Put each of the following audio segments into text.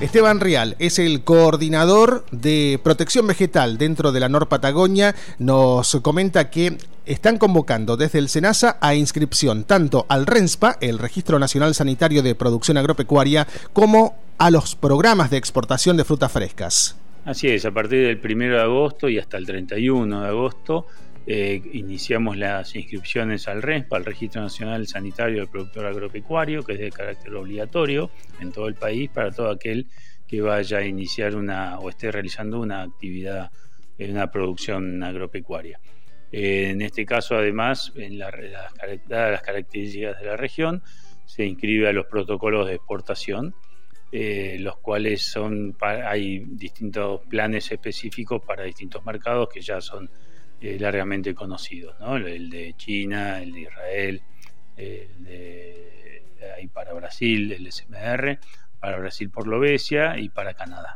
Esteban Rial es el coordinador de protección vegetal dentro de la NOR Patagonia. Nos comenta que están convocando desde el SENASA a inscripción tanto al RENSPA, el Registro Nacional Sanitario de Producción Agropecuaria, como a los programas de exportación de frutas frescas. Así es, a partir del 1 de agosto y hasta el 31 de agosto iniciamos las inscripciones al RENSPA, al Registro Nacional Sanitario del Productor Agropecuario, que es de carácter obligatorio en todo el país para todo aquel que vaya a iniciar o esté realizando una actividad en una producción agropecuaria. En este caso, además, dadas las características de la región, se inscribe a los protocolos de exportación, los cuales hay distintos planes específicos para distintos mercados que ya son largamente conocidos, ¿no? El de China, el de Israel, hay para Brasil, el SMR, para Brasil por Lobesia y para Canadá.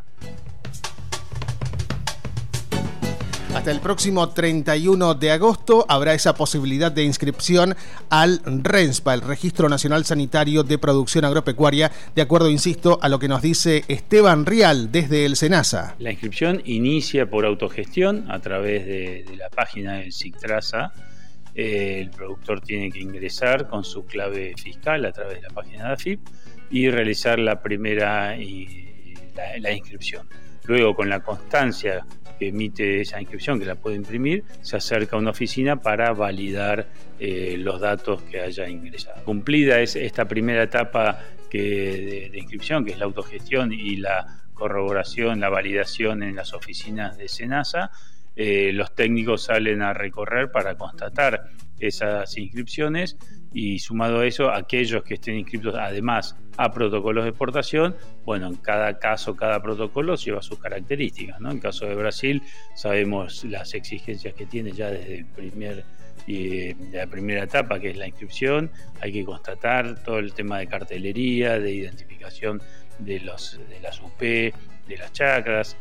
Hasta el próximo 31 de agosto habrá esa posibilidad de inscripción al RENSPA, el Registro Nacional Sanitario de Producción Agropecuaria, de acuerdo, insisto, a lo que nos dice Esteban Rial desde el SENASA. La inscripción inicia por autogestión a través de la página del SICTRASA. El productor tiene que ingresar con su clave fiscal a través de la página de AFIP y realizar la primera la inscripción. Luego, con la constancia que emite esa inscripción, que la puede imprimir, se acerca a una oficina para validar los datos que haya ingresado. Cumplida es esta primera etapa de inscripción, que es la autogestión y la corroboración, la validación en las oficinas de SENASA, los técnicos salen a recorrer para constatar esas inscripciones y, sumado a eso, aquellos que estén inscritos además a protocolos de exportación, bueno, en cada caso, cada protocolo lleva sus características, ¿no? En el caso de Brasil sabemos las exigencias que tiene ya desde la primera etapa, que es la inscripción. Hay que constatar todo el tema de cartelería, de identificación de las UP, de las chacras.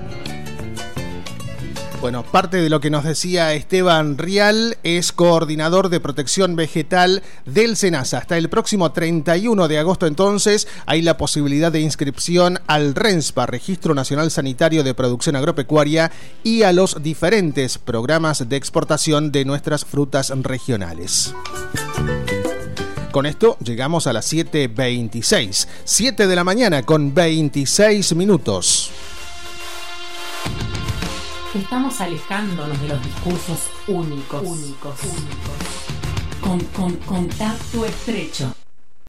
Bueno, parte de lo que nos decía Esteban Rial, es coordinador de protección vegetal del SENASA. Hasta el próximo 31 de agosto, entonces, hay la posibilidad de inscripción al RENSPA, Registro Nacional Sanitario de Producción Agropecuaria, y a los diferentes programas de exportación de nuestras frutas regionales. Con esto llegamos a las 7:26. 7 de la mañana con 26 minutos. Estamos alejándonos de los discursos únicos. Con contacto estrecho.